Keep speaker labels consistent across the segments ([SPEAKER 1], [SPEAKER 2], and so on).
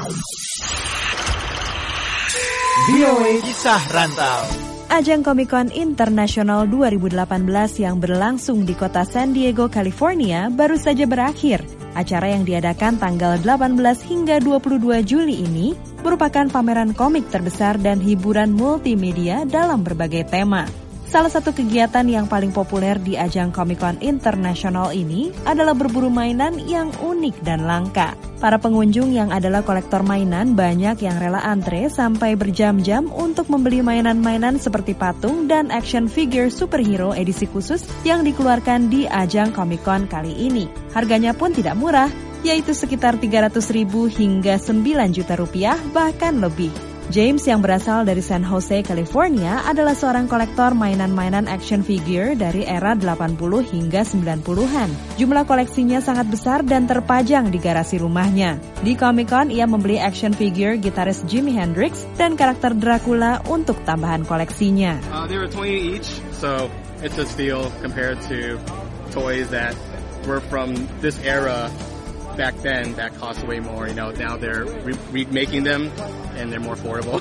[SPEAKER 1] VOA Kisah Rantau.
[SPEAKER 2] Ajang Comic-Con International 2018 yang berlangsung di kota San Diego, California baru saja berakhir. Acara yang diadakan tanggal 18 hingga 22 Juli ini merupakan pameran komik terbesar dan hiburan multimedia dalam berbagai tema. Salah satu kegiatan yang paling populer di ajang Comic-Con International ini adalah berburu mainan yang unik dan langka. Para pengunjung yang adalah kolektor mainan banyak yang rela antre sampai berjam-jam untuk membeli mainan-mainan seperti patung dan action figure superhero edisi khusus yang dikeluarkan di ajang Comic-Con kali ini. Harganya pun tidak murah, yaitu sekitar 300.000 hingga 9 juta rupiah bahkan lebih. James yang berasal dari San Jose, California adalah seorang kolektor mainan-mainan action figure dari era 80 hingga 90-an. Jumlah koleksinya sangat besar dan terpajang di garasi rumahnya. Di Comic-Con, ia membeli action figure gitaris Jimi Hendrix dan karakter Dracula untuk tambahan koleksinya.
[SPEAKER 3] They were 20 each, so it's a steal compared to toys that were from this era. Back then, that cost way more. Now they're remaking them and they're more affordable.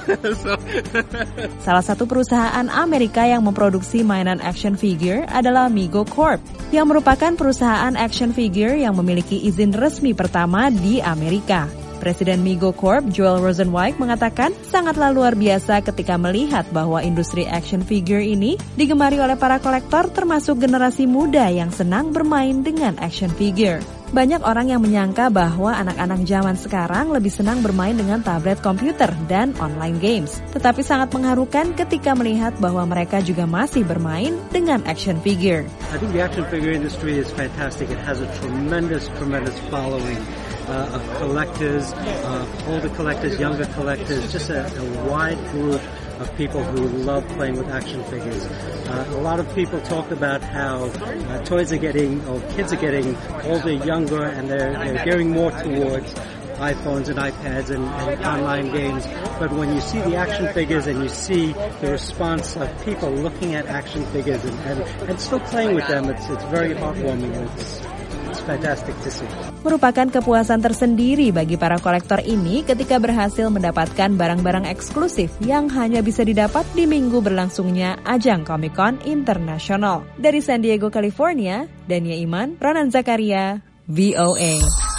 [SPEAKER 2] Salah satu perusahaan Amerika yang memproduksi mainan action figure adalah Mego Corp, yang merupakan perusahaan action figure yang memiliki izin resmi pertama di Amerika. Presiden Mego Corp, Joel Rosenweig, mengatakan sangatlah luar biasa ketika melihat bahwa industri action figure ini digemari oleh para kolektor termasuk generasi muda yang senang bermain dengan action figure. Banyak orang yang menyangka bahwa anak-anak zaman sekarang lebih senang bermain dengan tablet komputer dan online games. Tetapi sangat mengharukan ketika melihat bahwa mereka juga masih bermain dengan action figure.
[SPEAKER 4] I think the action figure industry is fantastic. It has a tremendous following of collectors, older collectors, younger collectors, just a wide group of people who love playing with action figures. A lot of people talk about how kids are getting older, younger, and they're gearing more towards iPhones and iPads and online games. But when you see the action figures and you see the response of people looking at action figures and still playing with them, it's very heartwarming. It's fantastic to see.
[SPEAKER 2] Merupakan kepuasan tersendiri bagi para kolektor ini ketika berhasil mendapatkan barang-barang eksklusif yang hanya bisa didapat di minggu berlangsungnya ajang Comic-Con International. Dari San Diego, California, Dania Iman, Ronan Zakaria, VOA.